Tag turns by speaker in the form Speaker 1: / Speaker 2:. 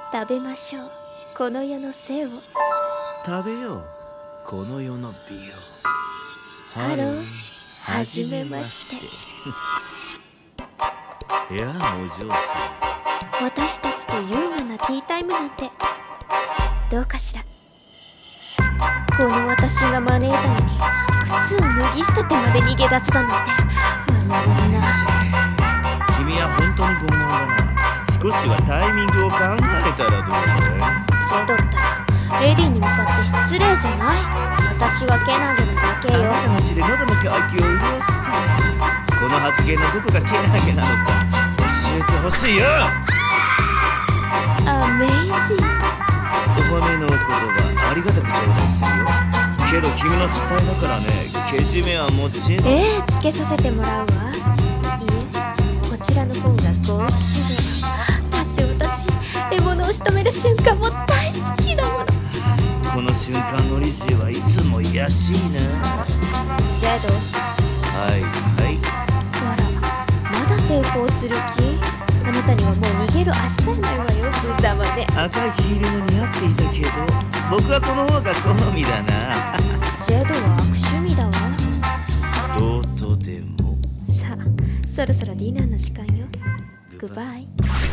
Speaker 1: 食べましょう、この世の背を。
Speaker 2: 食べよう、この世の美を。
Speaker 1: ハロー、はじめまして。
Speaker 2: いやあ、お嬢さ
Speaker 1: ん。私たちと優雅なティータイムなんてどうかしら。この私が招いたのに靴を脱ぎ捨ててまで逃げ出すだなんて、あの女。
Speaker 2: 君は本当に傲慢だな。少しはタイミングを考えたらどうだい？
Speaker 1: ジェドったらレディーに向かって失礼じゃない？私はけなげなだけよ。
Speaker 2: あなたの血で喉の渇きを潤したい。この発言のどこがけなげなのか教えてほしいよ。
Speaker 1: アメイジング。
Speaker 2: お褒めのお言葉ありがたく頂戴するよ。けど君の失態だからね、けじめはもちろん。
Speaker 1: つけさせてもらうわ。いえ、こちらの方がご都合。だって私、獲物を仕留める瞬間も大好きだもの。
Speaker 2: この瞬間のリジーはいつも癒しいな。
Speaker 1: ジェド。
Speaker 2: はいはい。
Speaker 1: あら、まだ抵抗する気？あなたにはもう逃げる足さえないわよ、無様で。
Speaker 2: 赤いヒールも似合っていたけど、僕はこの方が好みだな。
Speaker 1: ジェドは悪趣味だわ。
Speaker 2: どうとでも。
Speaker 1: さあ、そろそろディナーの時間よ。グッバイ。